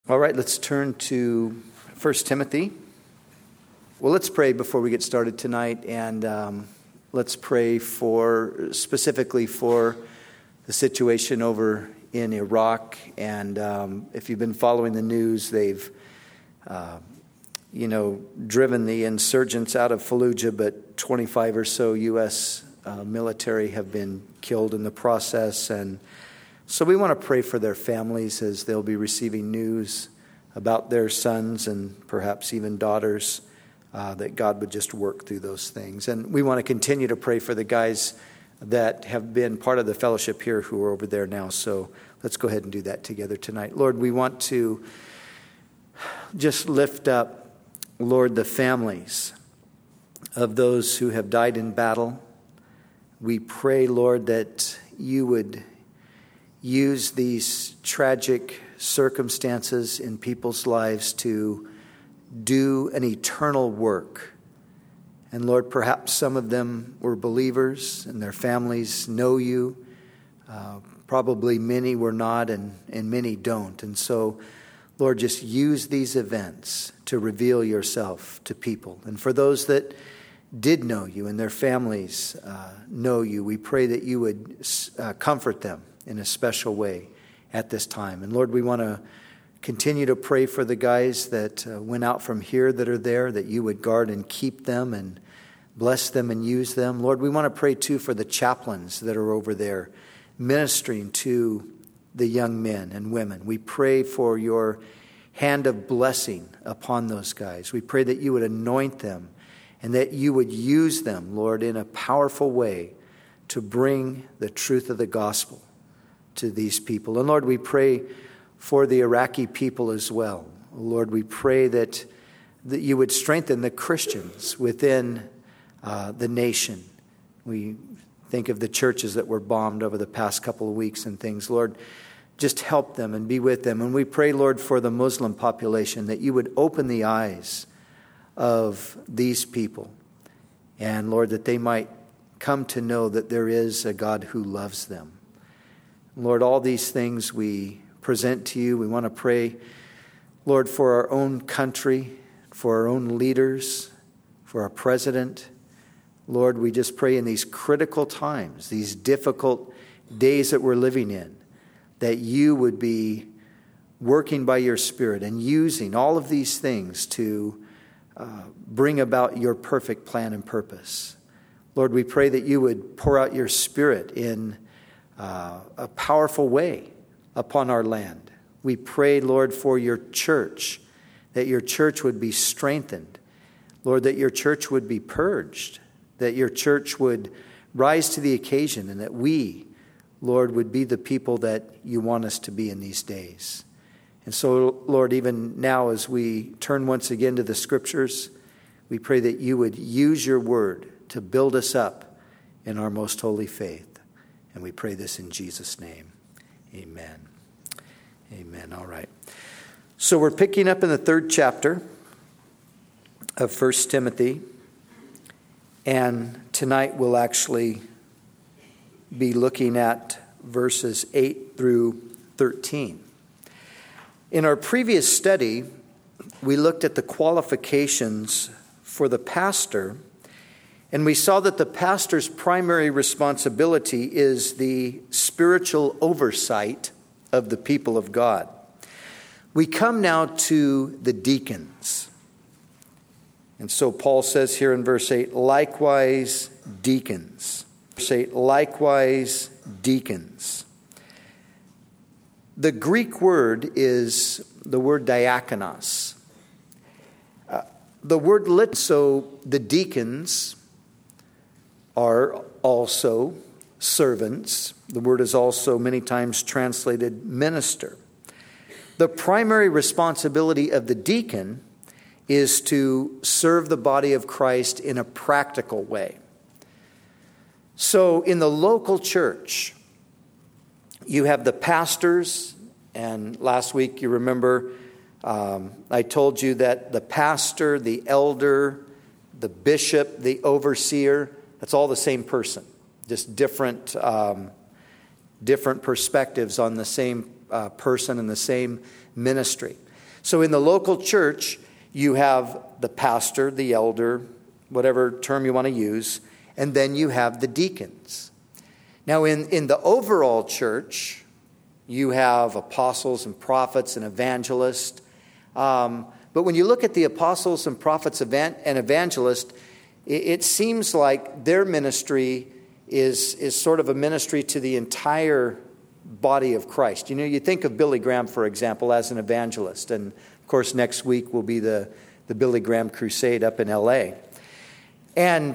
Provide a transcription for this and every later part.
All right, let's turn to 1 Timothy. Well, let's pray before we get started tonight, and let's pray specifically for the situation over in Iraq. And if you've been following the news, they've, driven the insurgents out of Fallujah, but 25 or so U.S. Military have been killed in the process. And so we want to pray for their families as they'll be receiving news about their sons and perhaps even daughters, that God would just work through those things. And we want to continue to pray for the guys that have been part of the fellowship here who are over there now. So let's go ahead and do that together tonight. Lord, we want to just lift up, Lord, the families of those who have died in battle. We pray, Lord, that you would use these tragic circumstances in people's lives to do an eternal work. And Lord, perhaps some of them were believers and their families know you. Probably many were not, and many don't. And so, Lord, just use these events to reveal yourself to people. And for those that did know you and their families know you, we pray that you would comfort them in a special way at this time. And Lord, we want to continue to pray for the guys that went out from here that are there, that you would guard and keep them and bless them and use them. Lord, we want to pray too for the chaplains that are over there ministering to the young men and women. We pray for your hand of blessing upon those guys. We pray that you would anoint them and that you would use them, Lord, in a powerful way to bring the truth of the gospel to these people. And Lord, we pray for the Iraqi people as well. Lord, we pray that you would strengthen the Christians within the nation. We think of the churches that were bombed over the past couple of weeks and things. Lord, just help them and be with them. And we pray, Lord, for the Muslim population, that you would open the eyes of these people. And Lord, that they might come to know that there is a God who loves them. Lord, all these things we present to you. We want to pray, Lord, for our own country, for our own leaders, for our president. Lord, we just pray in these critical times, these difficult days that we're living in, that you would be working by your Spirit and using all of these things to bring about your perfect plan and purpose. Lord, we pray that you would pour out your Spirit in a powerful way upon our land. We pray, Lord, for your church, that your church would be strengthened. Lord, that your church would be purged, that your church would rise to the occasion, and that we, Lord, would be the people that you want us to be in these days. And so, Lord, even now as we turn once again to the Scriptures, we pray that you would use your word to build us up in our most holy faith. And we pray this in Jesus' name. Amen. Amen. All right. So we're picking up in the 3rd chapter of 1 Timothy. And tonight we'll actually be looking at verses 8 through 13. In our previous study, we looked at the qualifications for the pastor. And we saw that the pastor's primary responsibility is the spiritual oversight of the people of God. We come now to the deacons. And so Paul says here in verse 8, likewise deacons. Verse 8, likewise deacons. The Greek word is the word diakonos. The word so the deacons are also servants. The word is also many times translated minister. The primary responsibility of the deacon is to serve the body of Christ in a practical way. So in the local church, you have the pastors, and last week you remember I told you that the pastor, the elder, the bishop, the overseer, that's all the same person, just different perspectives on the same person and the same ministry. So in the local church, you have the pastor, the elder, whatever term you want to use, and then you have the deacons. Now in the overall church, you have apostles and prophets and evangelists. But when you look at the apostles and prophets and evangelists, it seems like their ministry is sort of a ministry to the entire body of Christ. You know, you think of Billy Graham, for example, as an evangelist. And, of course, next week will be the Billy Graham Crusade up in L.A. And,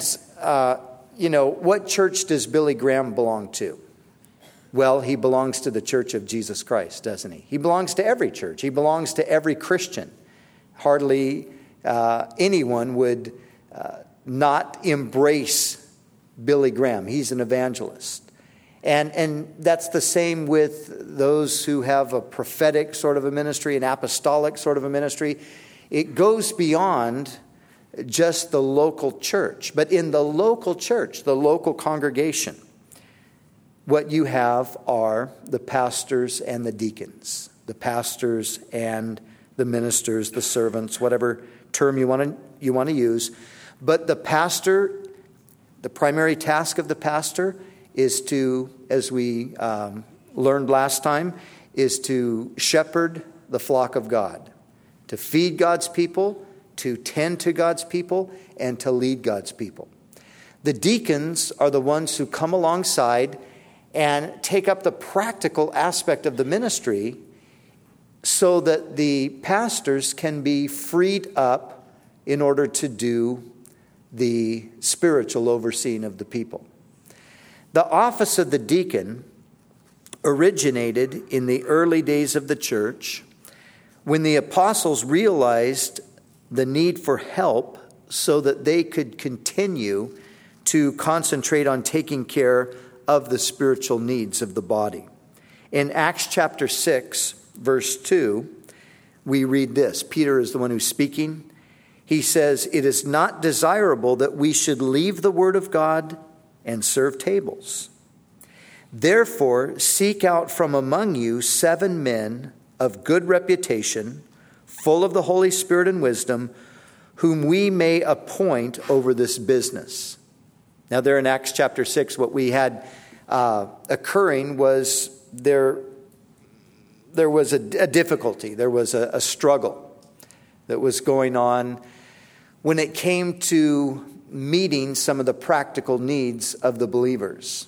what church does Billy Graham belong to? Well, he belongs to the Church of Jesus Christ, doesn't he? He belongs to every church. He belongs to every Christian. Hardly anyone would not embrace Billy Graham. He's an evangelist. And that's the same with those who have a prophetic sort of a ministry, an apostolic sort of a ministry. It goes beyond just the local church. But in the local church, the local congregation, what you have are the pastors and the deacons, the pastors and the ministers, the servants, whatever term you want to use. But the pastor, the primary task of the pastor is to, as we learned last time, is to shepherd the flock of God, to feed God's people, to tend to God's people, and to lead God's people. The deacons are the ones who come alongside and take up the practical aspect of the ministry so that the pastors can be freed up in order to do the spiritual overseeing of the people. The office of the deacon originated in the early days of the church when the apostles realized the need for help so that they could continue to concentrate on taking care of the spiritual needs of the body. In Acts chapter 6, verse 2, we read this. Peter is the one who's speaking. He says, "It is not desirable that we should leave the word of God and serve tables. Therefore, seek out from among you 7 men of good reputation, full of the Holy Spirit and wisdom, whom we may appoint over this business." Now there in Acts chapter 6, what we had occurring was there was a difficulty, there was a struggle that was going on when it came to meeting some of the practical needs of the believers.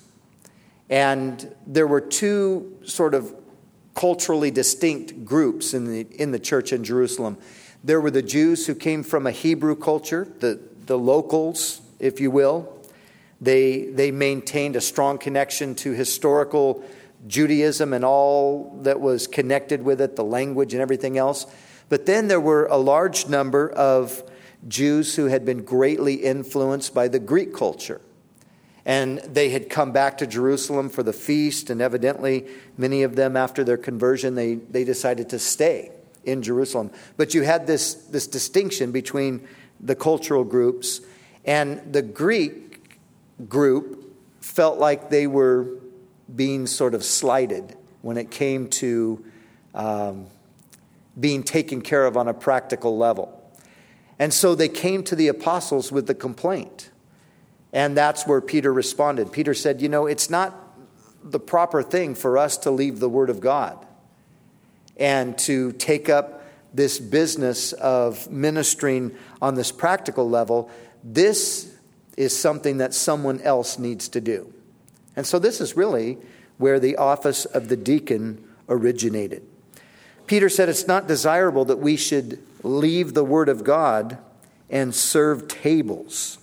And there were 2 sort of culturally distinct groups in the church in Jerusalem. There were the Jews who came from a Hebrew culture, the locals, if you will. They maintained a strong connection to historical Judaism and all that was connected with it, the language and everything else. But then there were a large number of Jews who had been greatly influenced by the Greek culture. And they had come back to Jerusalem for the feast, and evidently many of them, after their conversion, they decided to stay in Jerusalem. But you had this distinction between the cultural groups, and the Greek group felt like they were being sort of slighted when it came to being taken care of on a practical level. And so they came to the apostles with the complaint. And that's where Peter responded. Peter said, it's not the proper thing for us to leave the Word of God and to take up this business of ministering on this practical level. This is something that someone else needs to do. And so this is really where the office of the deacon originated. Peter said it's not desirable that we should leave the Word of God and serve tables.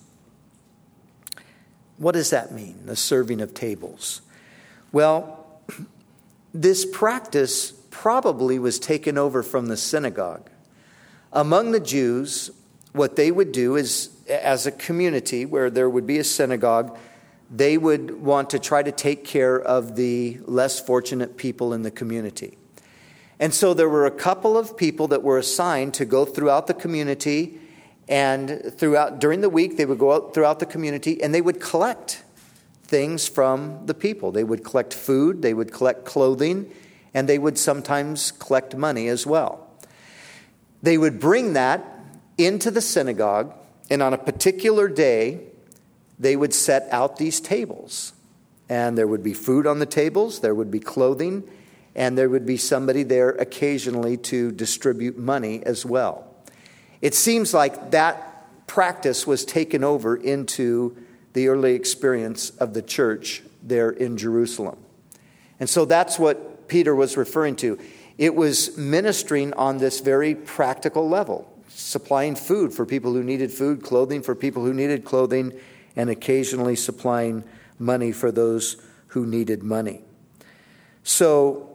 What does that mean, the serving of tables? Well, this practice probably was taken over from the synagogue. Among the Jews, what they would do is, as a community where there would be a synagogue, they would want to try to take care of the less fortunate people in the community. And so there were a couple of people that were assigned to go throughout the community, and during the week they would go out throughout the community and they would collect things from the people. They would collect food, they would collect clothing, and they would sometimes collect money as well. They would bring that into the synagogue, and on a particular day, they would set out these tables. And there would be food on the tables, there would be clothing, and there would be somebody there occasionally to distribute money as well. It seems like that practice was taken over into the early experience of the church there in Jerusalem. And so that's what Peter was referring to. It was ministering on this very practical level, supplying food for people who needed food, clothing for people who needed clothing, and occasionally supplying money for those who needed money. So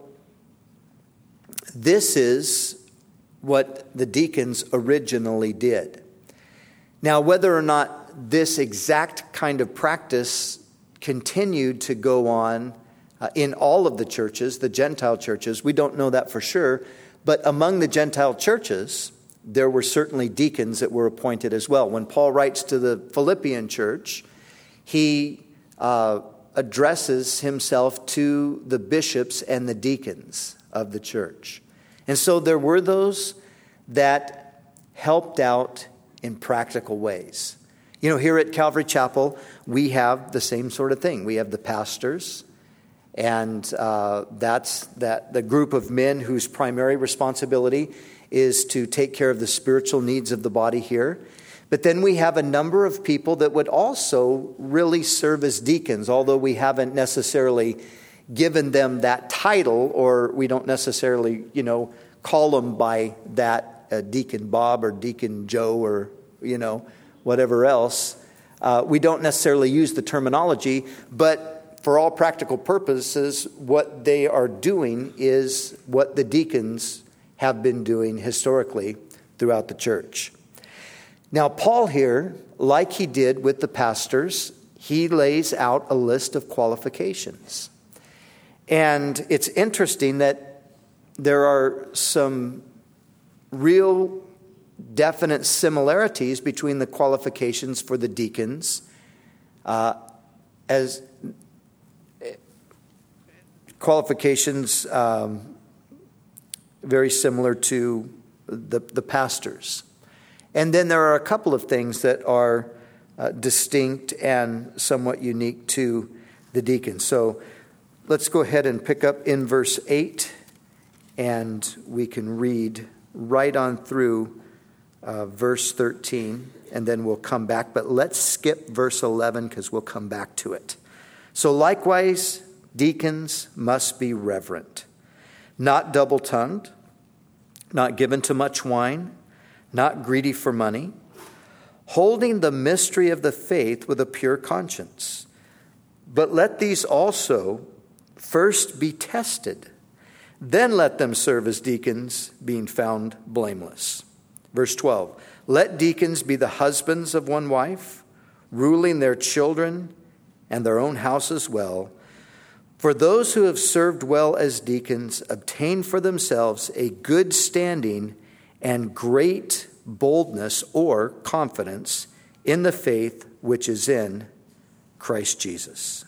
this is what the deacons originally did. Now, whether or not this exact kind of practice continued to go on in all of the churches, the Gentile churches, we don't know that for sure. But among the Gentile churches, there were certainly deacons that were appointed as well. When Paul writes to the Philippian church, he addresses himself to the bishops and the deacons of the church. And so there were those that helped out in practical ways. You know, here at Calvary Chapel, we have the same sort of thing. We have the pastors, and that's the group of men whose primary responsibility is to take care of the spiritual needs of the body here. But then we have a number of people that would also really serve as deacons, although we haven't necessarily given them that title, or we don't necessarily, call them by that Deacon Bob or Deacon Joe or, whatever else. We don't necessarily use the terminology, but for all practical purposes, what they are doing is what the deacons have been doing historically throughout the church. Now, Paul here, like he did with the pastors, he lays out a list of qualifications. And it's interesting that there are some real definite similarities between the qualifications for the deacons as qualifications very similar to the pastors. And then there are a couple of things that are distinct and somewhat unique to the deacons. So let's go ahead and pick up in verse 8, and we can read right on through verse 13, and then we'll come back. But let's skip verse 11 because we'll come back to it. So likewise, deacons must be reverent, not double-tongued, not given to much wine, not greedy for money, holding the mystery of the faith with a pure conscience. But let these also first be tested. Then let them serve as deacons, being found blameless. Verse 12, let deacons be the husbands of one wife, ruling their children and their own houses well. For those who have served well as deacons obtain for themselves a good standing and great boldness or confidence in the faith which is in Christ Jesus.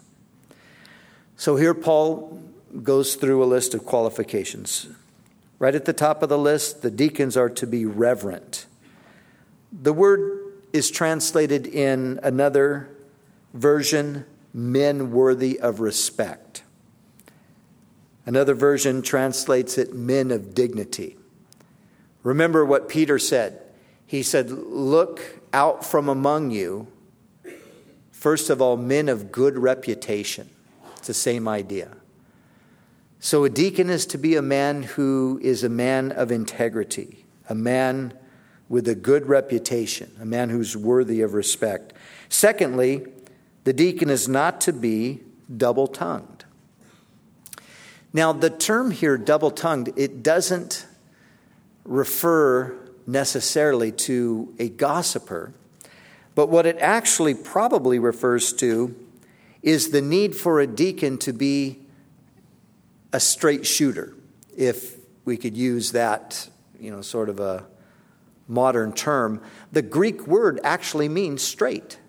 So here Paul goes through a list of qualifications. Right at the top of the list, the deacons are to be reverent. The word is translated in another version, men worthy of respect. Another version translates it, men of dignity. Remember what Peter said. He said, look out from among you, first of all, men of good reputation. It's the same idea. So a deacon is to be a man who is a man of integrity, a man with a good reputation, a man who's worthy of respect. Secondly, the deacon is not to be double-tongued. Now, the term here, double-tongued, it doesn't refer necessarily to a gossiper, but what it actually probably refers to is the need for a deacon to be a straight shooter, if we could use that, sort of a modern term. The Greek word actually means straight.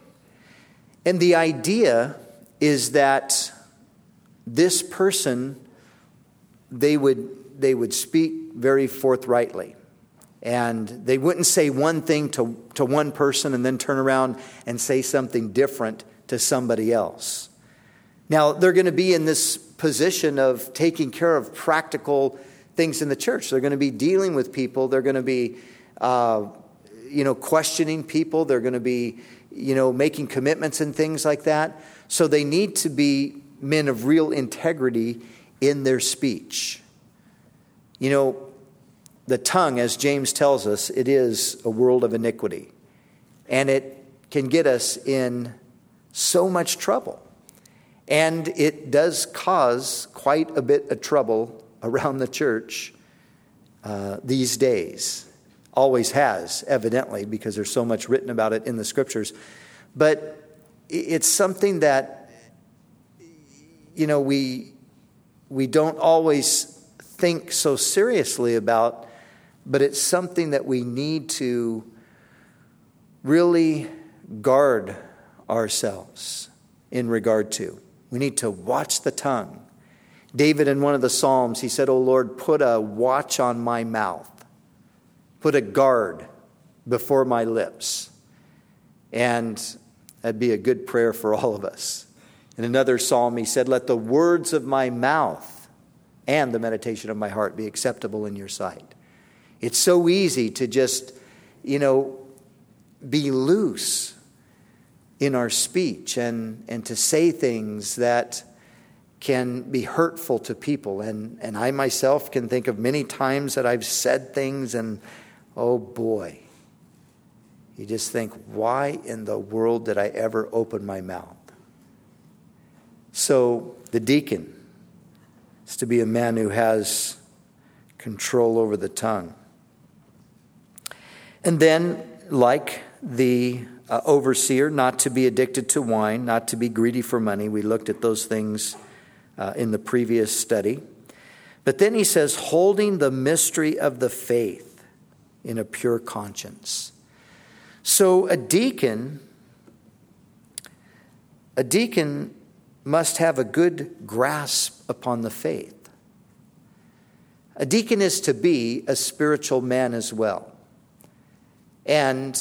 And the idea is that this person, they would speak very forthrightly. And they wouldn't say one thing to one person and then turn around and say something different to somebody else. Now, they're going to be in this position of taking care of practical things in the church. They're going to be dealing with people. They're going to be, questioning people. They're going to be, making commitments and things like that. So they need to be men of real integrity in their speech. The tongue, as James tells us, it is a world of iniquity. And it can get us in so much trouble. And it does cause quite a bit of trouble around the church these days. Always has, evidently, because there's so much written about it in the scriptures. But it's something that, we don't always think so seriously about, but it's something that we need to really guard ourselves in regard to. We need to watch the tongue. David, in one of the Psalms, he said, "O Lord, put a watch on my mouth. Put a guard before my lips." And that'd be a good prayer for all of us. In another psalm, he said, "Let the words of my mouth and the meditation of my heart be acceptable in your sight." It's so easy to just, be loose in our speech and to say things that can be hurtful to people. And I myself can think of many times that I've said things and, oh boy, you just think, why in the world did I ever open my mouth? So the deacon is to be a man who has control over the tongue. And then, like the overseer, not to be addicted to wine, not to be greedy for money. We looked at those things in the previous study. But then he says, holding the mystery of the faith in a pure conscience. So a deacon must have a good grasp upon the faith. A deacon is to be a spiritual man as well. And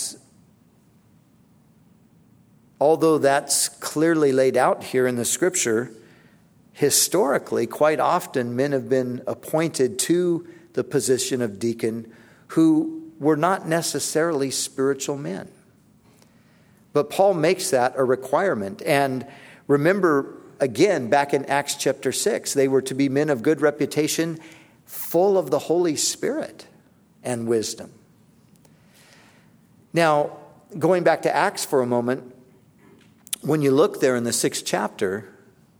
although that's clearly laid out here in the scripture, historically, quite often men have been appointed to the position of deacon who were not necessarily spiritual men. But Paul makes that a requirement. And remember, again, back in Acts chapter 6, they were to be men of good reputation, full of the Holy Spirit and wisdom. Now, going back to Acts for a moment, when you look there in the 6th chapter,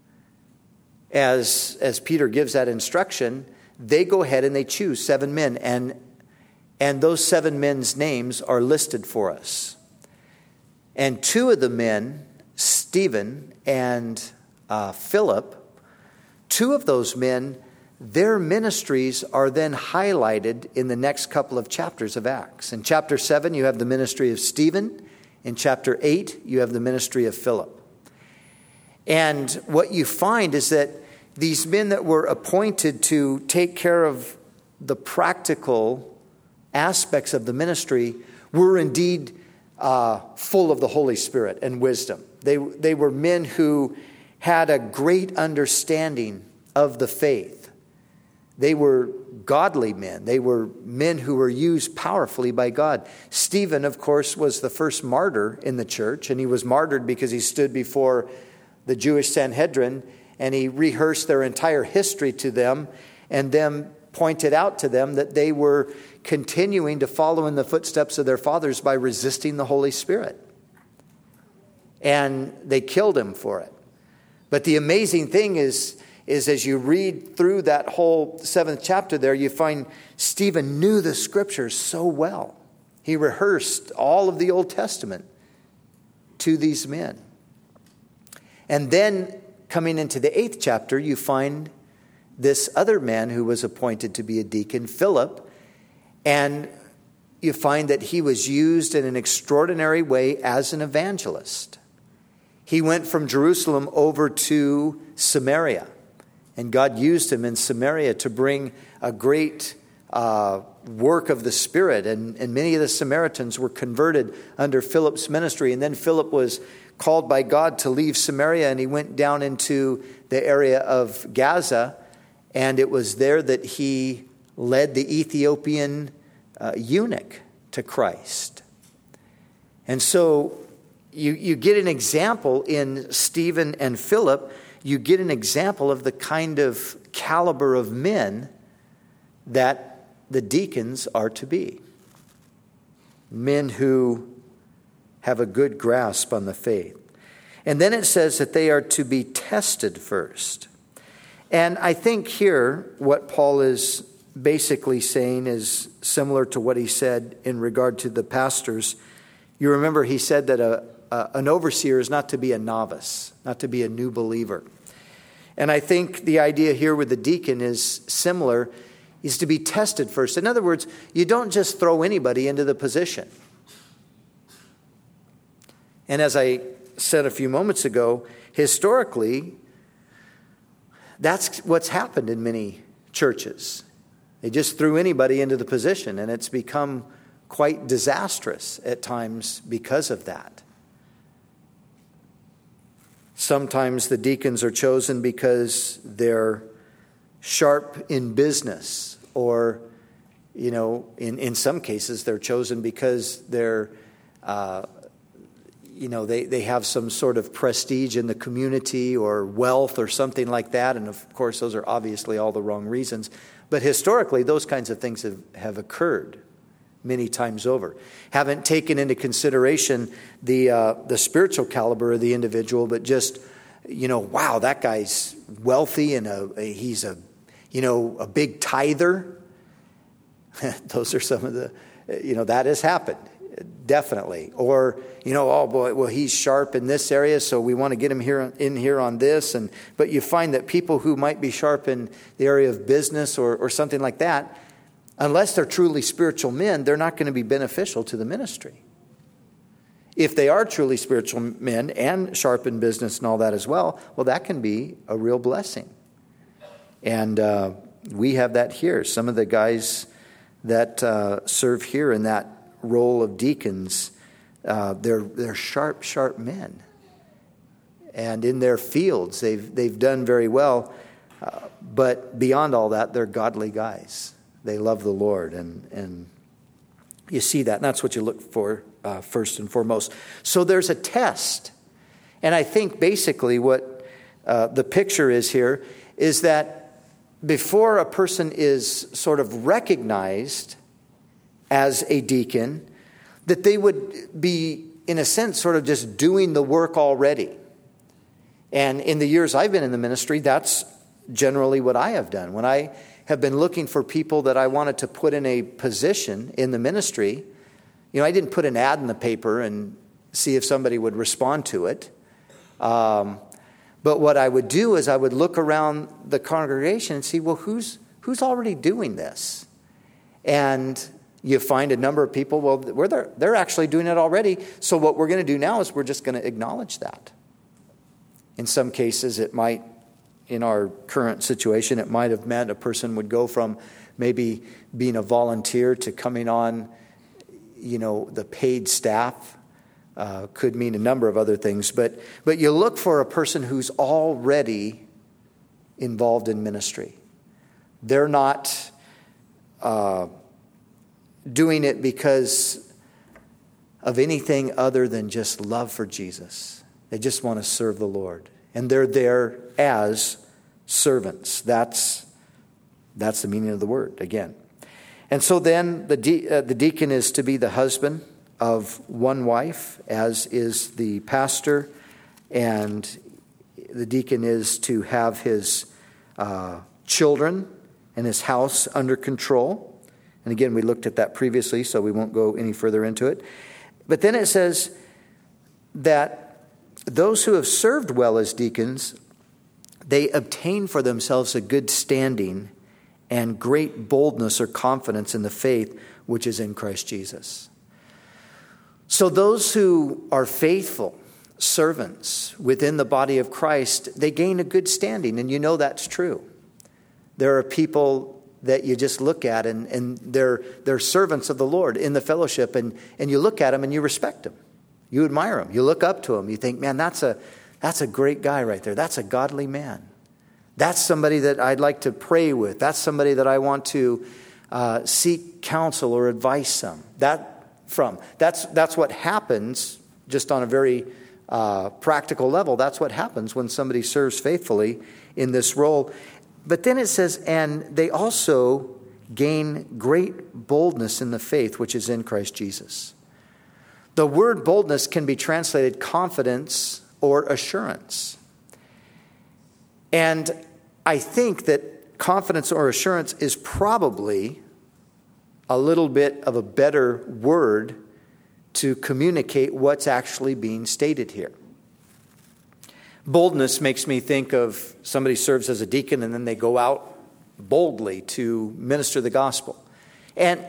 as Peter gives that instruction, they go ahead and they choose 7 men. And those 7 men's names are listed for us. And 2 of the men, Stephen and Philip, 2 of those men, their ministries are then highlighted in the next couple of chapters of Acts. In chapter 7, you have the ministry of Stephen. In chapter 8, you have the ministry of Philip. And what you find is that these men that were appointed to take care of the practical aspects of the ministry were indeed full of the Holy Spirit and wisdom. They were men who had a great understanding of the faith. They were godly men. They were men who were used powerfully by God. Stephen, of course, was the first martyr in the church, and he was martyred because he stood before the Jewish Sanhedrin, and he rehearsed their entire history to them, and then pointed out to them that they were continuing to follow in the footsteps of their fathers by resisting the Holy Spirit. And they killed him for it. But the amazing thing is as you read through that whole 7th chapter there, you find Stephen knew the scriptures so well. He rehearsed all of the Old Testament to these men. And then coming into the 8th chapter, you find this other man who was appointed to be a deacon, Philip, and you find that he was used in an extraordinary way as an evangelist. He went from Jerusalem over to Samaria. And God used him in Samaria to bring a great work of the Spirit. And many of the Samaritans were converted under Philip's ministry. And then Philip was called by God to leave Samaria, and he went down into the area of Gaza. And it was there that he led the Ethiopian eunuch to Christ. And so you get an example in Stephen and Philip. You get an example of the kind of caliber of men that the deacons are to be. Men who have a good grasp on the faith. And then it says that they are to be tested first. And I think here what Paul is basically saying is similar to what he said in regard to the pastors. You remember he said that an overseer is not to be a novice, not to be a new believer. And I think the idea here with the deacon is similar, is to be tested first. In other words, you don't just throw anybody into the position. And as I said a few moments ago, historically, that's what's happened in many churches. They just threw anybody into the position, and it's become quite disastrous at times because of that. Sometimes the deacons are chosen because they're sharp in business, or, in some cases they're chosen because they're, they have some sort of prestige in the community or wealth or something like that. And of course, those are obviously all the wrong reasons. But historically, those kinds of things have occurred many times over. Haven't taken into consideration the spiritual caliber of the individual, but just, wow, that guy's wealthy and he's a big tither. Those are some of the, that has happened, definitely. Or, oh boy, well, he's sharp in this area, so we want to get him in here on this. But you find that people who might be sharp in the area of business or something like that, unless they're truly spiritual men, they're not going to be beneficial to the ministry. If they are truly spiritual men and sharp in business and all that as well, that can be a real blessing. And we have that here. Some of the guys that serve here in that role of deacons, they're sharp men. And in their fields, they've done very well. But beyond all that, they're godly guys. They love the Lord, and you see that. And that's what you look for first and foremost. So there's a test. And I think basically what the picture is here is that before a person is sort of recognized as a deacon, that they would be, in a sense, sort of just doing the work already. And in the years I've been in the ministry, that's generally what I have done. When I have been looking for people that I wanted to put in a position in the ministry, I didn't put an ad in the paper and see if somebody would respond to it. But what I would do is I would look around the congregation and see, well, who's already doing this? And you find a number of people, well, they're actually doing it already. So what we're going to do now is we're just going to acknowledge that. In some cases, it might, in our current situation, it might have meant a person would go from maybe being a volunteer to coming on, the paid staff. Could mean a number of other things. But you look for a person who's already involved in ministry. They're not doing it because of anything other than just love for Jesus. They just want to serve the Lord. And they're there as servants. That's the meaning of the word, again. And so then the deacon is to be the husband of one wife, as is the pastor. And the deacon is to have his children and his house under control. And again, we looked at that previously, so we won't go any further into it. But then it says that those who have served well as deacons, they obtain for themselves a good standing and great boldness or confidence in the faith which is in Christ Jesus. So those who are faithful servants within the body of Christ, they gain a good standing, and that's true. There are people that you just look at, and they're servants of the Lord in the fellowship, and you look at them and you respect them. You admire them. You look up to them. You think, man, that's a great guy right there. That's a godly man. That's somebody that I'd like to pray with. That's somebody that I want to seek counsel or advice from. That's what happens just on a very practical level. That's what happens when somebody serves faithfully in this role. But then it says, and they also gain great boldness in the faith which is in Christ Jesus. The word boldness can be translated confidence or assurance. And I think that confidence or assurance is probably a little bit of a better word to communicate what's actually being stated here. Boldness makes me think of somebody serves as a deacon and then they go out boldly to minister the gospel. And,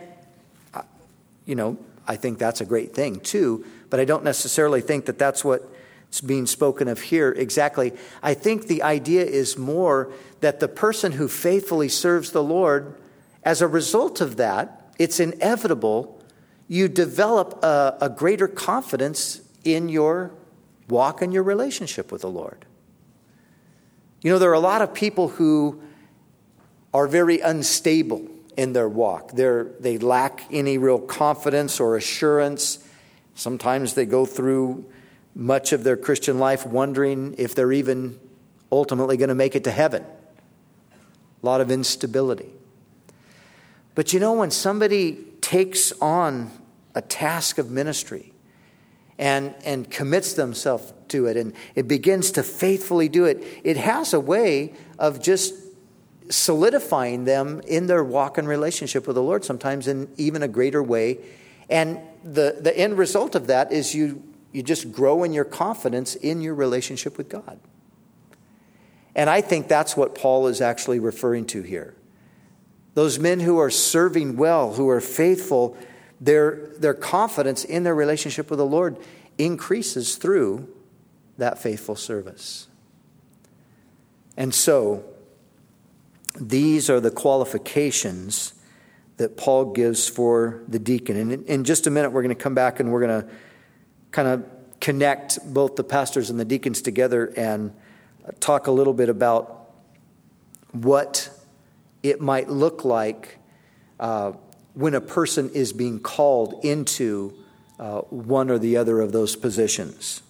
I think that's a great thing too, but I don't necessarily think that that's what's being spoken of here exactly. I think the idea is more that the person who faithfully serves the Lord, as a result of that, it's inevitable, you develop a greater confidence in your walk and your relationship with the Lord. There are a lot of people who are very unstable in their walk. They lack any real confidence or assurance. Sometimes they go through much of their Christian life wondering if they're even ultimately going to make it to heaven. A lot of instability. But when somebody takes on a task of ministry and commits themselves to it and it begins to faithfully do it, it has a way of just solidifying them in their walk and relationship with the Lord, sometimes in even a greater way. And the end result of that is you just grow in your confidence in your relationship with God. And I think that's what Paul is actually referring to here. Those men who are serving well, who are faithful, their confidence in their relationship with the Lord increases through that faithful service. And so, these are the qualifications that Paul gives for the deacon. And in just a minute, we're going to come back and we're going to kind of connect both the pastors and the deacons together and talk a little bit about what it might look like when a person is being called into one or the other of those positions.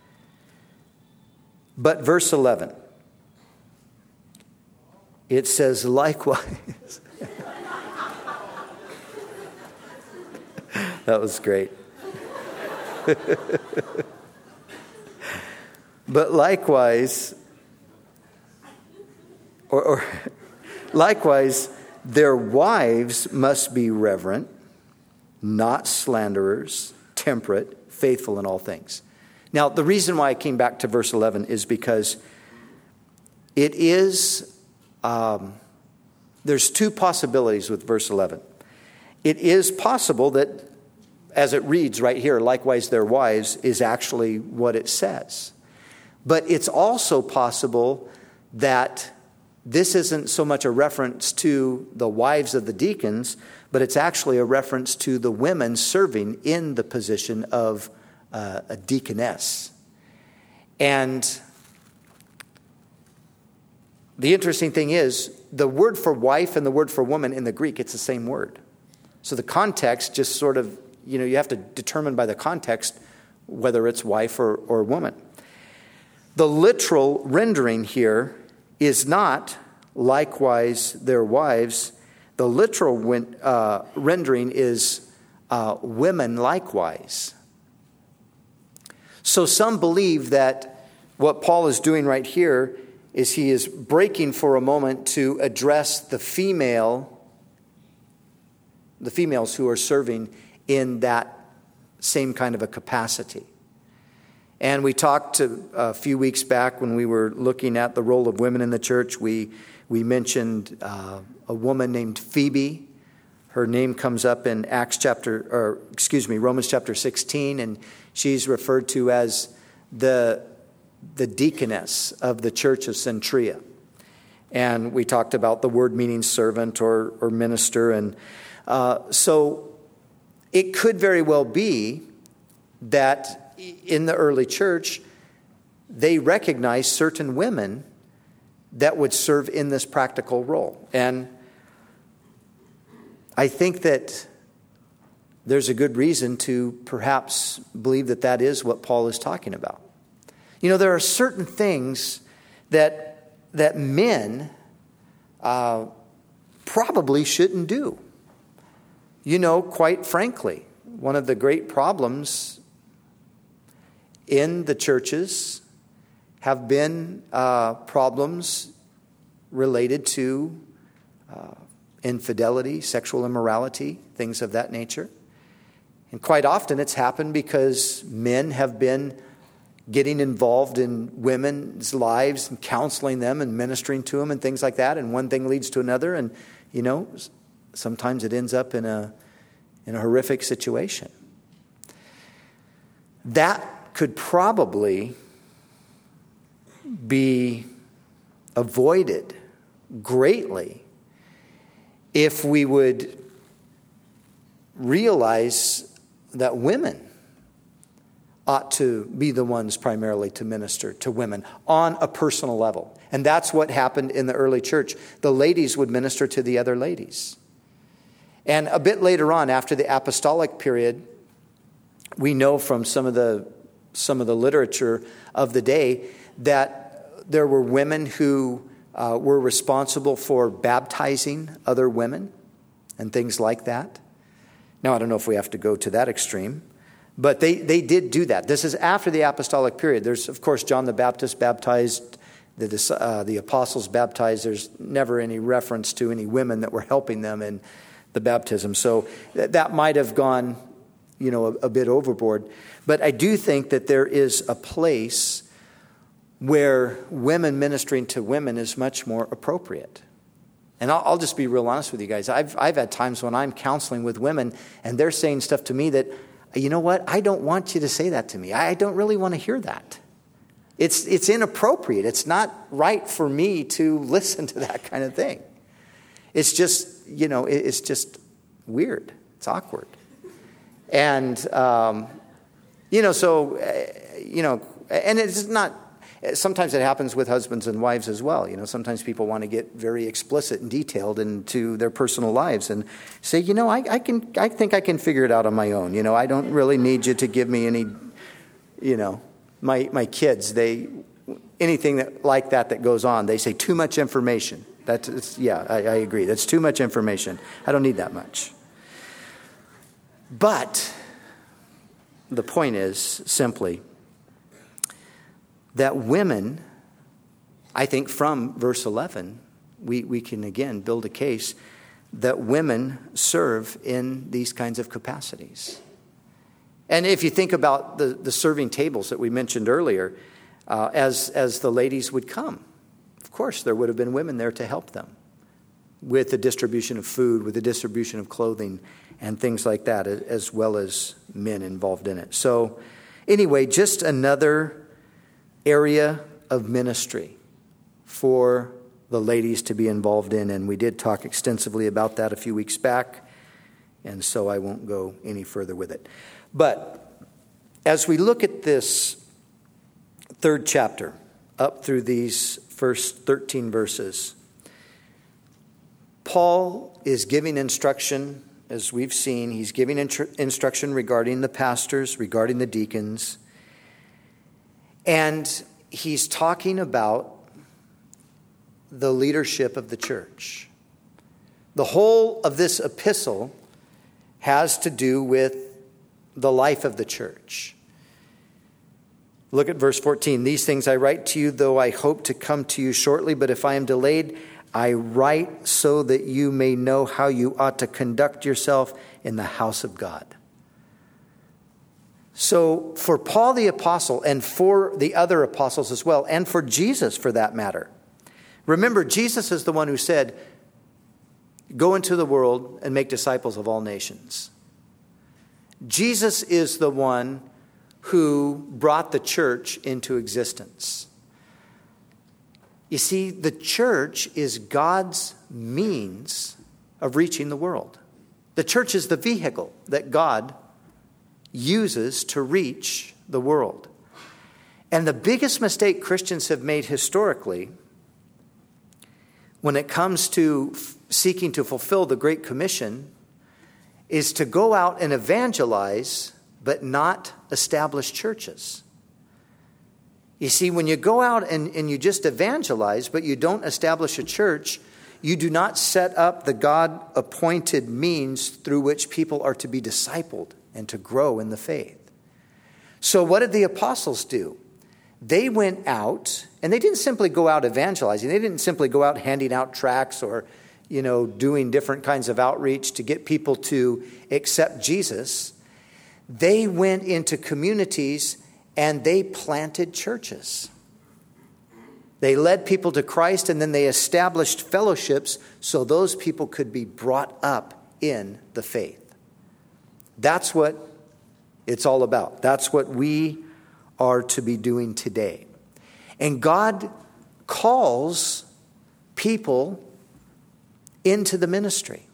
But verse 11, it says, likewise. That was great. But likewise, or likewise, their wives must be reverent, not slanderers, temperate, faithful in all things. Now, the reason why I came back to verse 11 is because it is, there's two possibilities with verse 11. It is possible that, as it reads right here, likewise their wives, is actually what it says. But it's also possible that this isn't so much a reference to the wives of the deacons, but it's actually a reference to the women serving in the position of a deaconess. And the interesting thing is, the word for wife and the word for woman in the Greek, it's the same word. So the context just sort of, you have to determine by the context whether it's wife or woman. The literal rendering here is not likewise their wives. The literal rendering is women likewise. So some believe that what Paul is doing right here is he is breaking for a moment to address the females who are serving in that same kind of a capacity. And we talked a few weeks back when we were looking at the role of women in the church. We mentioned a woman named Phoebe. Her name comes up in Romans chapter 16, and she's referred to as the deaconess of the church of Centuria. And we talked about the word meaning servant or minister. And so it could very well be that in the early church, they recognized certain women that would serve in this practical role. And I think that there's a good reason to perhaps believe that that is what Paul is talking about. You know, there are certain things that men probably shouldn't do. You know, quite frankly, one of the great problems in the churches have been problems related to infidelity, sexual immorality, things of that nature. And quite often it's happened because men have been getting involved in women's lives and counseling them and ministering to them and things like that. And one thing leads to another. And, you know, sometimes it ends up in a horrific situation. That could probably be avoided greatly if we would realize that women ought to be the ones primarily to minister to women on a personal level. And that's what happened in the early church. The ladies would minister to the other ladies. And a bit later on, after the apostolic period, we know from some of the literature of the day that there were women who were responsible for baptizing other women and things like that. Now, I don't know if we have to go to that extreme, but they did do that. This is after the apostolic period. There's, of course, John the Baptist baptized, the apostles baptized. There's never any reference to any women that were helping them in the baptism. So that might have gone, you know, a bit overboard. But I do think that there is a place where women ministering to women is much more appropriate. And I'll just be real honest with you guys. I've had times when I'm counseling with women and they're saying stuff to me that, you know what, I don't want you to say that to me. I don't really want to hear that. It's inappropriate. It's not right for me to listen to that kind of thing. It's just, you know, it's just weird. It's awkward. And, you know, so, you know, and it's not, sometimes it happens with husbands and wives as well. You know, sometimes people want to get very explicit and detailed into their personal lives and say, you know, I think I can figure it out on my own. You know, I don't really need you to give me any, you know, my kids, anything like that goes on, they say too much information. I agree. That's too much information. I don't need that much. But the point is simply that women, I think from verse 11, we can again build a case that women serve in these kinds of capacities. And if you think about the serving tables that we mentioned earlier, as the ladies would come, of course there would have been women there to help them with the distribution of food, with the distribution of clothing, and things like that, as well as men involved in it. So anyway, just another area of ministry for the ladies to be involved in. And we did talk extensively about that a few weeks back, and so I won't go any further with it. But as we look at this third chapter, up through these first 13 verses, Paul is giving instruction, as we've seen. He's giving instruction regarding the pastors, regarding the deacons. And he's talking about the leadership of the church. The whole of this epistle has to do with the life of the church. Look at verse 14. These things I write to you, though I hope to come to you shortly, but if I am delayed, I write so that you may know how you ought to conduct yourself in the house of God. So for Paul the apostle, and for the other apostles as well, and for Jesus for that matter, remember, Jesus is the one who said, go into the world and make disciples of all nations. Jesus is the one who brought the church into existence. You see, the church is God's means of reaching the world. The church is the vehicle that God uses to reach the world. And the biggest mistake Christians have made historically when it comes to seeking to fulfill the Great Commission is to go out and evangelize, but not establish churches. You see, when you go out and you just evangelize, but you don't establish a church, you do not set up the God-appointed means through which people are to be discipled and to grow in the faith. So what did the apostles do? They went out, and they didn't simply go out evangelizing. They didn't simply go out handing out tracts or, doing different kinds of outreach to get people to accept Jesus. They went into communities and they planted churches. They led people to Christ, and then they established fellowships so those people could be brought up in the faith. That's what it's all about. That's what we are to be doing today. And God calls people into the ministry.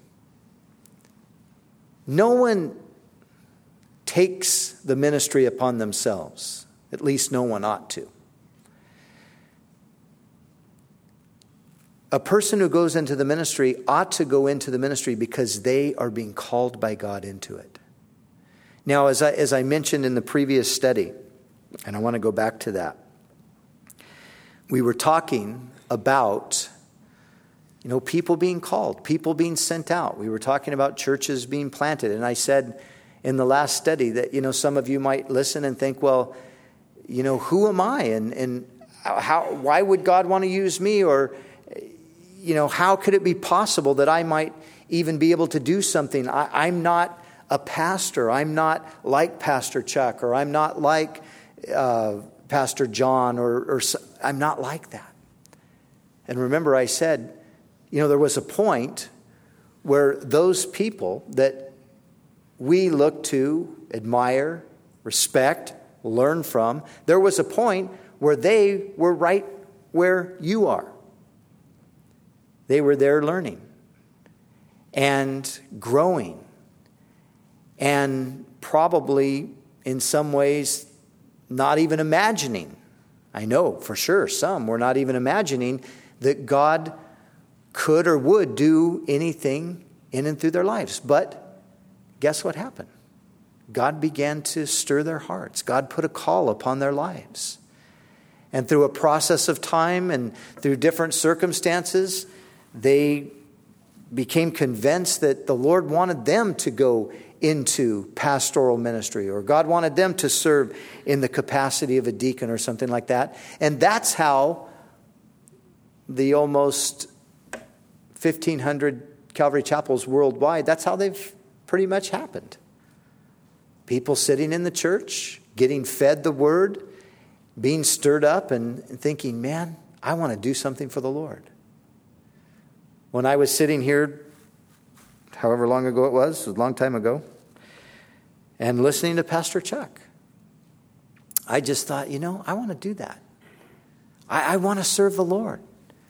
No one takes the ministry upon themselves. At least no one ought to. A person who goes into the ministry ought to go into the ministry because they are being called by God into it. Now, as I mentioned in the previous study, and I want to go back to that, we were talking about people being called, people being sent out. We were talking about churches being planted. And I said in the last study that, some of you might listen and think, well, who am I? And why would God want to use me? Or, how could it be possible that I might even be able to do something? I'm not a pastor. I'm not like Pastor Chuck, or I'm not like Pastor John, or I'm not like that. And remember, I said, there was a point where those people that we look to, admire, respect, learn from, there was a point where they were right where you are. They were there learning and growing, and probably in some ways not even imagining. I know for sure some were not even imagining that God could or would do anything in and through their lives. But guess what happened? God began to stir their hearts. God put a call upon their lives. And through a process of time and through different circumstances, they became convinced that the Lord wanted them to go into pastoral ministry, or God wanted them to serve in the capacity of a deacon or something like that. And that's how the almost 1,500 Calvary chapels worldwide, that's how they've pretty much happened. People sitting in the church, getting fed the word, being stirred up and thinking, man, I want to do something for the Lord. When I was sitting here, however long ago it was a long time ago, and listening to Pastor Chuck, I just thought, I want to do that. I want to serve the Lord.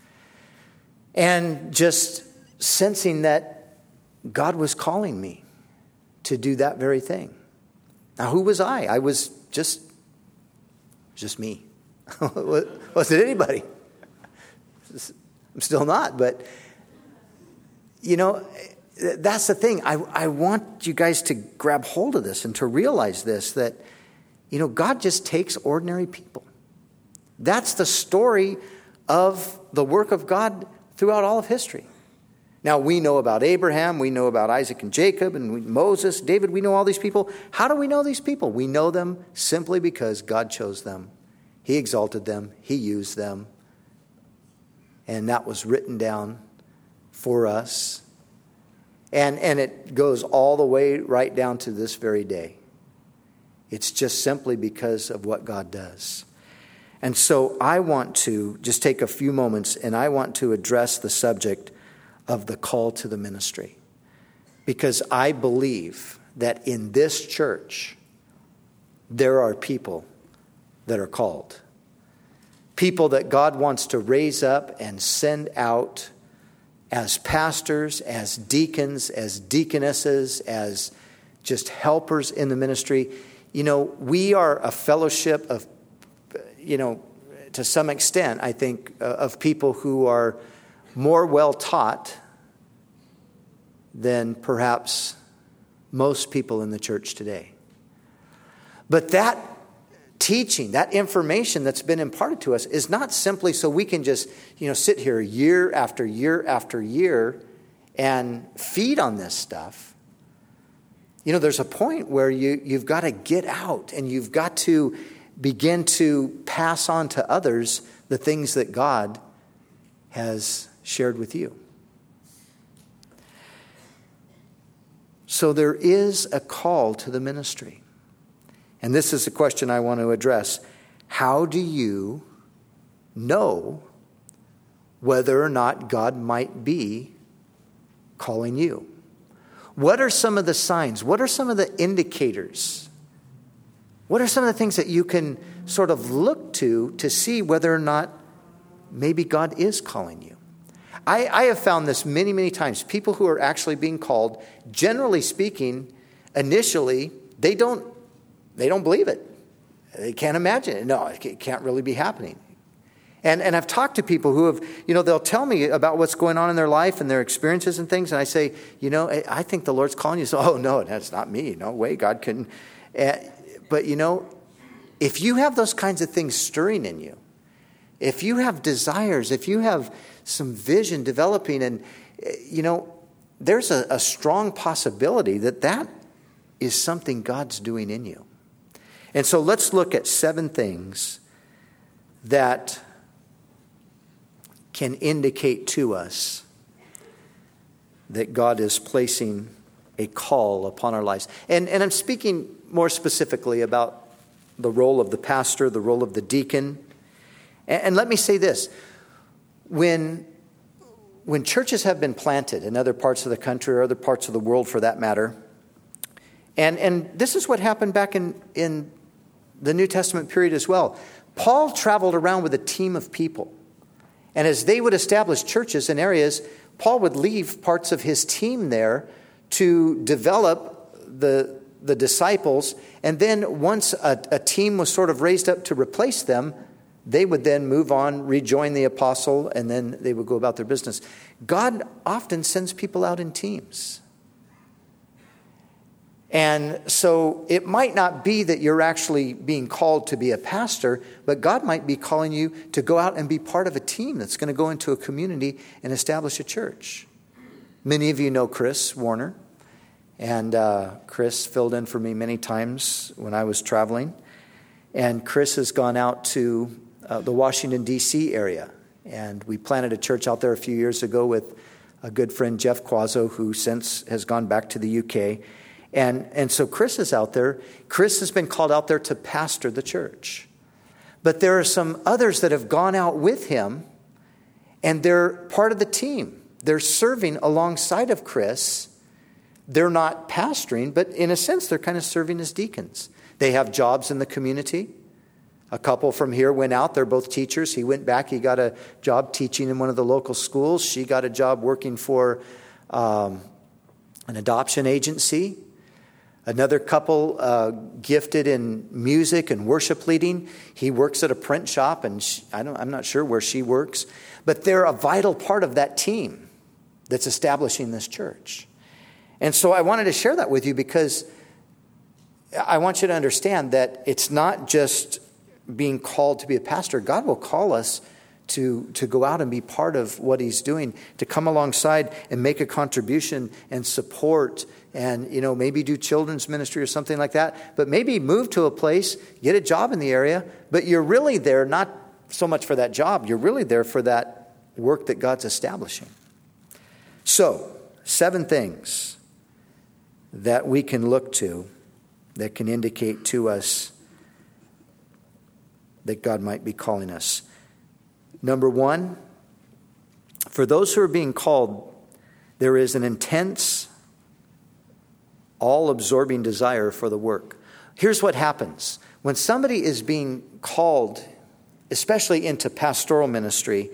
And just sensing that God was calling me to do that very thing. Now, who was I? I was just me. Was it anybody? I'm still not, but that's the thing. I want you guys to grab hold of this and to realize this, that, God just takes ordinary people. That's the story of the work of God throughout all of history. Now, we know about Abraham, we know about Isaac and Jacob, and Moses, David, we know all these people. How do we know these people? We know them simply because God chose them. He exalted them. He used them. And that was written down for us. And it goes all the way right down to this very day. It's just simply because of what God does. And so I want to just take a few moments and I want to address the subject of the call to the ministry. Because I believe that in this church, there are people that are called. people that God wants to raise up and send out as pastors, as deacons, as deaconesses, as just helpers in the ministry. We are a fellowship of, to some extent, I think, of people who are more well taught than perhaps most people in the church today. But that teaching, that information that's been imparted to us is not simply so we can just, sit here year after year after year and feed on this stuff. There's a point where you've got to get out and you've got to begin to pass on to others the things that God has shared with you. So there is a call to the ministry. And this is the question I want to address. How do you know whether or not God might be calling you? What are some of the signs? What are some of the indicators? What are some of the things that you can sort of look to see whether or not maybe God is calling you? I have found this many, many times. People who are actually being called, generally speaking, initially, they don't believe it. They can't imagine it. No, it can't really be happening. And I've talked to people who have, they'll tell me about what's going on in their life and their experiences and things. And I say, I think the Lord's calling you. So, oh, no, that's not me. No way, God couldn't. But, if you have those kinds of things stirring in you, if you have desires, if you have some vision developing, and, there's a strong possibility that is something God's doing in you. And so let's look at 7 things that can indicate to us that God is placing a call upon our lives. And I'm speaking more specifically about the role of the pastor, the role of the deacon. And let me say this. When churches have been planted in other parts of the country or other parts of the world for that matter, and this is what happened back in the New Testament period as well. Paul traveled around with a team of people. And as they would establish churches in areas, Paul would leave parts of his team there to develop the disciples. And then once a team was sort of raised up to replace them, they would then move on, rejoin the apostle, and then they would go about their business. God often sends people out in teams. And so it might not be that you're actually being called to be a pastor, but God might be calling you to go out and be part of a team that's going to go into a community and establish a church. Many of you know Chris Warner, and Chris filled in for me many times when I was traveling. And Chris has gone out to the Washington, D.C. area, and we planted a church out there a few years ago with a good friend, Jeff Quazzo, who since has gone back to the U.K., And so Chris is out there. Chris has been called out there to pastor the church. But there are some others that have gone out with him, and they're part of the team. They're serving alongside of Chris. They're not pastoring, but in a sense, they're kind of serving as deacons. They have jobs in the community. A couple from here went out. They're both teachers. He went back. He got a job teaching in one of the local schools. She got a job working for an adoption agency. Another couple gifted in music and worship leading. He works at a print shop, and I'm not sure where she works. But they're a vital part of that team that's establishing this church. And so I wanted to share that with you because I want you to understand that it's not just being called to be a pastor. God will call us to go out and be part of what he's doing, to come alongside and make a contribution and support and, maybe do children's ministry or something like that. But maybe move to a place, get a job in the area, but you're really there not so much for that job. You're really there for that work that God's establishing. So, 7 things that we can look to that can indicate to us that God might be calling us. Number 1, for those who are being called, there is an intense, all-absorbing desire for the work. Here's what happens. When somebody is being called especially into pastoral ministry,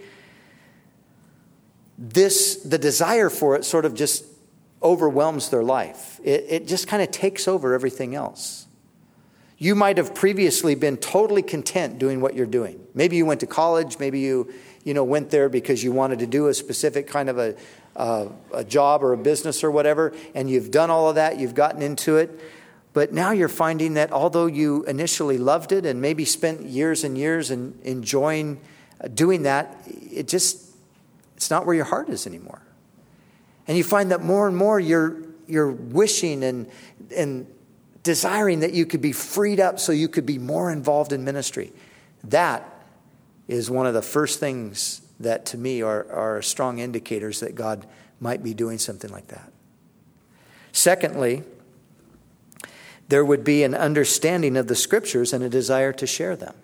the desire for it sort of just overwhelms their life. It just kind of takes over everything else. You might have previously been totally content doing what you're doing. Maybe you went to college. Maybe you went there because you wanted to do a specific kind of a job or a business or whatever, and you've done all of that. You've gotten into it. But now you're finding that although you initially loved it and maybe spent years and years enjoying doing that, it's not where your heart is anymore. And you find that more and more you're wishing and desiring that you could be freed up so you could be more involved in ministry. That is one of the first things that to me are strong indicators that God might be doing something like that. Secondly, there would be an understanding of the Scriptures and a desire to share them.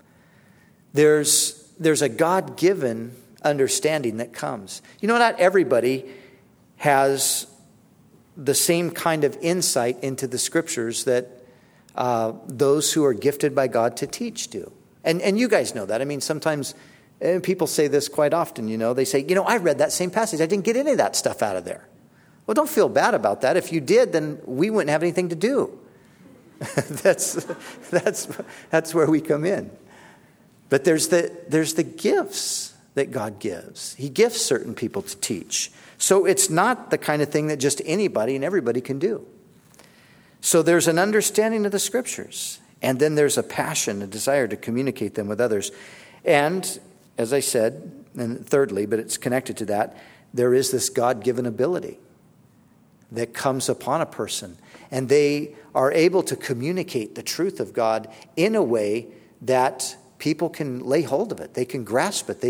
There's a God-given understanding that comes. Not everybody has the same kind of insight into the Scriptures that those who are gifted by God to teach do. And you guys know that. I mean, sometimes people say this quite often, They say, I read that same passage. I didn't get any of that stuff out of there. Well, don't feel bad about that. If you did, then we wouldn't have anything to do. That's where we come in. But there's the gifts that God gives. He gifts certain people to teach. So it's not the kind of thing that just anybody and everybody can do. So there's an understanding of the Scriptures. And then there's a passion, a desire to communicate them with others. And as I said, and thirdly, but it's connected to that, there is this God-given ability that comes upon a person. And they are able to communicate the truth of God in a way that people can lay hold of it. They can grasp it. They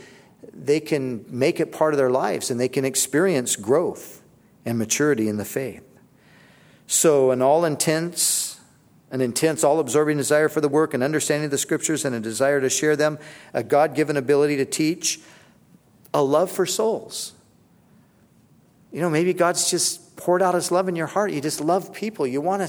can make it part of their lives, and they can experience growth and maturity in the faith. So an intense, all-absorbing desire for the work and understanding of the Scriptures and a desire to share them, a God-given ability to teach, a love for souls. Maybe God's just poured out His love in your heart. You just love people. You want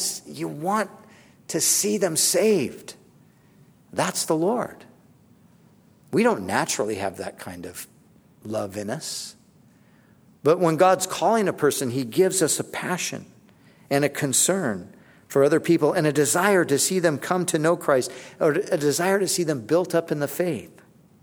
to see them saved. That's the Lord. We don't naturally have that kind of love in us. But when God's calling a person, He gives us a passion and a concern for other people and a desire to see them come to know Christ, or a desire to see them built up in the faith.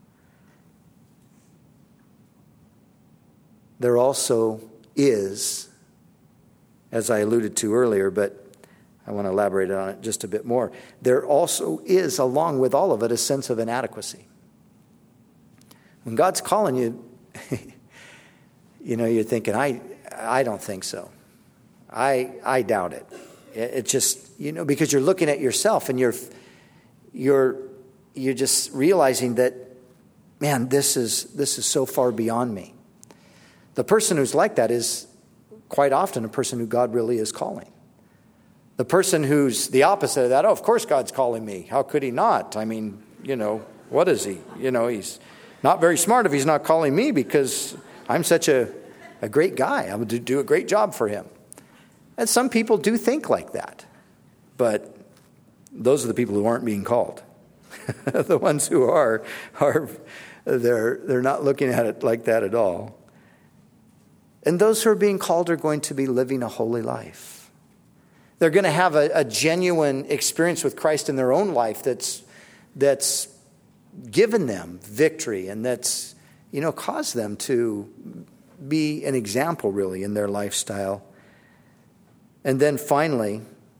There also is, as I alluded to earlier, but I want to elaborate on it just a bit more. There also is, along with all of it, a sense of inadequacy. When God's calling you, you're thinking, I don't think so. I doubt it. It just, because you're looking at yourself and you're just realizing that, man, this is so far beyond me. The person who's like that is quite often a person who God really is calling. The person who's the opposite of that, of course God's calling me. How could He not? I mean, what is He? He's not very smart if He's not calling me because I'm such a great guy. I would do a great job for Him. And some people do think like that. But those are the people who aren't being called. The ones who are they're not looking at it like that at all. And those who are being called are going to be living a holy life. They're going to have a genuine experience with Christ in their own life that's given them victory and that's, caused them to be an example, really, in their lifestyle. And then finally,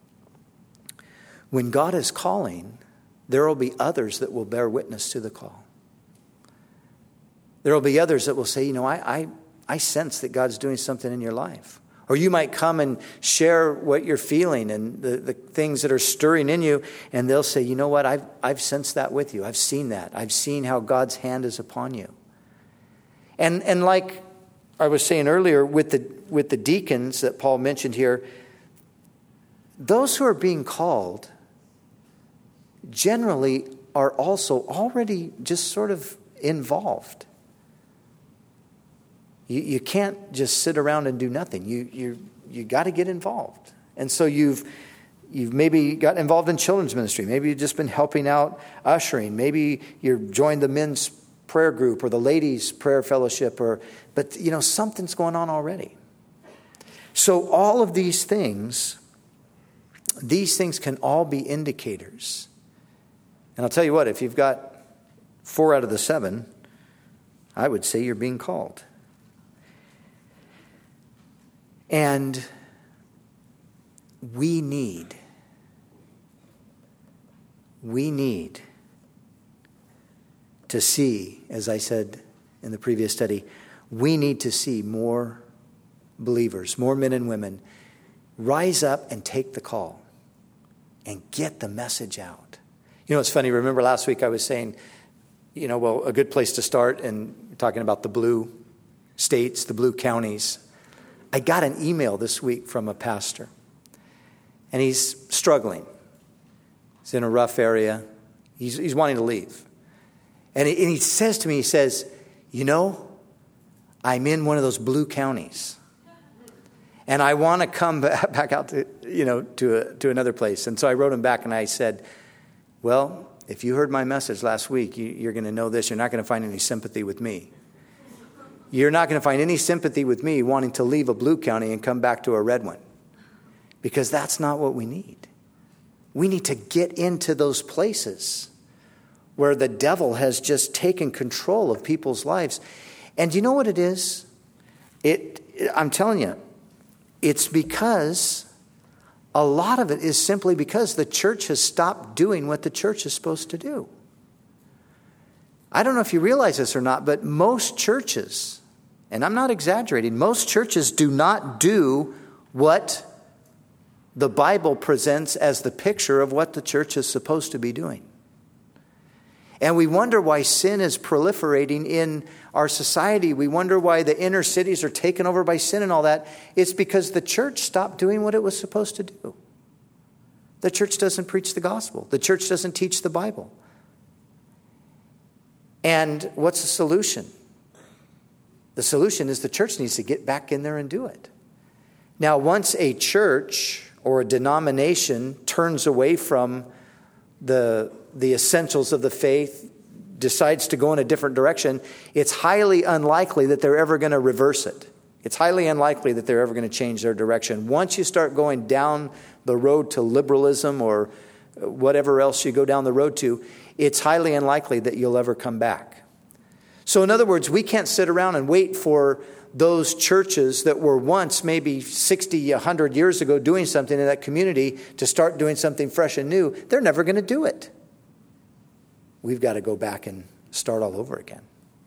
when God is calling, there will be others that will bear witness to the call. There will be others that will say, I sense that God's doing something in your life. Or you might come and share what you're feeling and the things that are stirring in you, and they'll say, you know what, I've sensed that with you. I've seen that. I've seen how God's hand is upon you. And like I was saying earlier with the deacons that Paul mentioned here, those who are being called generally are also already just sort of involved. You can't just sit around and do nothing. You got to get involved. And so you've you've maybe gotten involved in children's ministry. Maybe you've just been helping out ushering. Maybe you've joined the men's prayer group or the ladies' prayer fellowship. But something's going on already. So all of these things can all be indicators. And I'll tell you what, if you've got 4 out of the 7, I would say you're being called. And we need to see, as I said in the previous study, we need to see more believers, more men and women, rise up and take the call and get the message out. It's funny, remember last week I was saying, a good place to start and talking about the blue states, the blue counties. I got an email this week from a pastor, and he's struggling. He's in a rough area. He's wanting to leave. And he says to me, he says, I'm in one of those blue counties. And I want to come back out to another place. And so I wrote him back and I said, well, if you heard my message last week, you're going to know this. You're not going to find any sympathy with me. You're not going to find any sympathy with me wanting to leave a blue county and come back to a red one. Because that's not what we need. We need to get into those places where the devil has just taken control of people's lives. And you know what it is? I'm telling you, it's because a lot of it is simply because the church has stopped doing what the church is supposed to do. I don't know if you realize this or not, but most churches, and I'm not exaggerating, most churches do not do what the Bible presents as the picture of what the church is supposed to be doing. And we wonder why sin is proliferating in our society. We wonder why the inner cities are taken over by sin and all that. It's because the church stopped doing what it was supposed to do. The church doesn't preach the gospel. The church doesn't teach the Bible. And what's the solution? The solution is the church needs to get back in there and do it. Now, once a church or a denomination turns away from the essentials of the faith, decides to go in a different direction, it's highly unlikely that they're ever going to reverse it. It's highly unlikely that they're ever going to change their direction. Once you start going down the road to liberalism or whatever else you go down the road to, it's highly unlikely that you'll ever come back. So in other words, we can't sit around and wait for those churches that were once maybe 60, 100 years ago doing something in that community to start doing something fresh and new. They're never going to do it. We've got to go back and start all over again.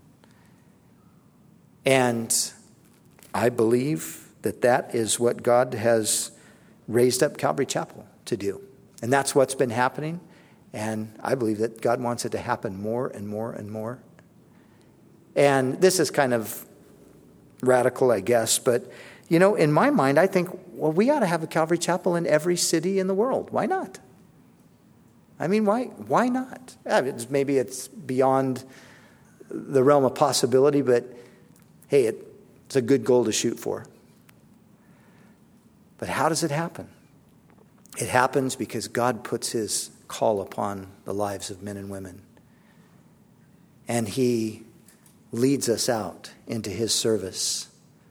And I believe that is what God has raised up Calvary Chapel to do. And that's what's been happening. And I believe that God wants it to happen more and more and more. And this is kind of radical, I guess. But, in my mind, I think, we ought to have a Calvary Chapel in every city in the world. Why not? I mean, why not? Maybe it's beyond the realm of possibility, but hey, it's a good goal to shoot for. But how does it happen? It happens because God puts his call upon the lives of men and women. And he leads us out into his service.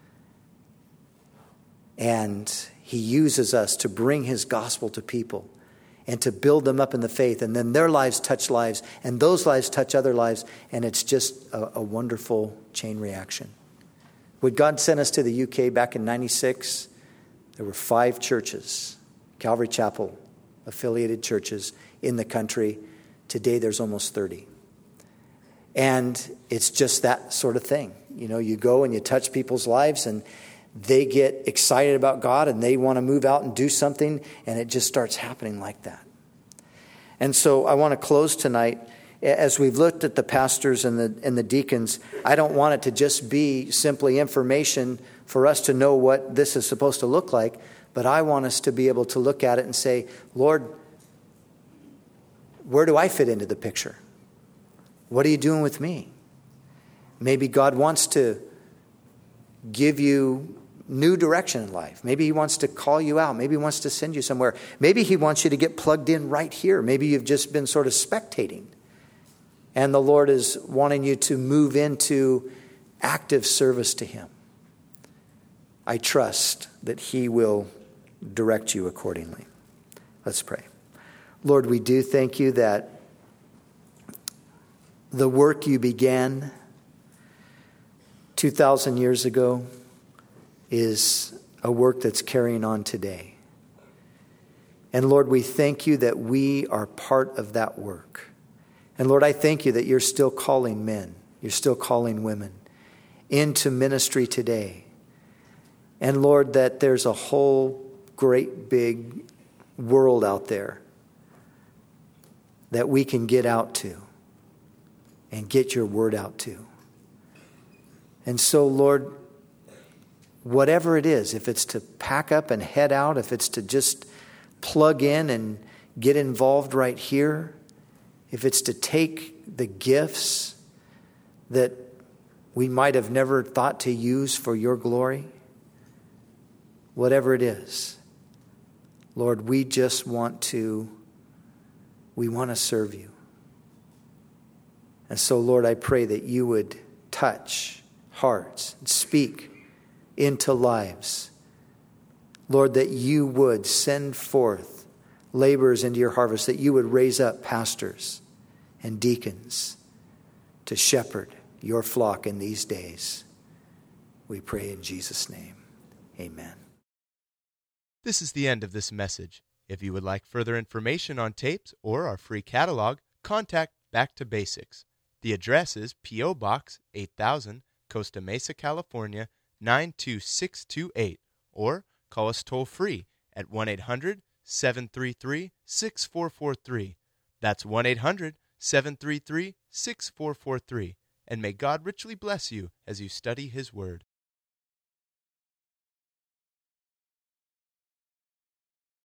And he uses us to bring his gospel to people and to build them up in the faith. And then their lives touch lives, and those lives touch other lives. And it's just a wonderful chain reaction. When God sent us to the UK back in 96, there were 5 churches, Calvary Chapel affiliated churches in the country. Today there's almost 30. And it's just that sort of thing. You go and you touch people's lives and they get excited about God and they want to move out and do something, and it just starts happening like that. And so I want to close tonight. As we've looked at the pastors and the deacons, I don't want it to just be simply information for us to know what this is supposed to look like, but I want us to be able to look at it and say, Lord, where do I fit into the picture? What are you doing with me? Maybe God wants to give you new direction in life. Maybe he wants to call you out. Maybe he wants to send you somewhere. Maybe he wants you to get plugged in right here. Maybe you've just been sort of spectating. And the Lord is wanting you to move into active service to him. I trust that he will direct you accordingly. Let's pray. Lord, we do thank you that the work you began 2,000 years ago is a work that's carrying on today. And Lord, we thank you that we are part of that work. And Lord, I thank you that you're still calling men, you're still calling women into ministry today. And Lord, that there's a whole great big world out there that we can get out to and get your word out to. And so, Lord, whatever it is, if it's to pack up and head out, if it's to just plug in and get involved right here, if it's to take the gifts that we might have never thought to use for your glory, whatever it is, Lord, we just want to serve you. And so, Lord, I pray that you would touch hearts and speak into lives. Lord, that you would send forth laborers into your harvest, that you would raise up pastors and deacons to shepherd your flock in these days. We pray in Jesus' name. Amen. This is the end of this message. If you would like further information on tapes or our free catalog, contact Back to Basics. The address is P.O. Box 8000, Costa Mesa, California, 92628, or call us toll-free at 1-800-733-6443. That's 1-800-733-6443. And may God richly bless you as you study His Word.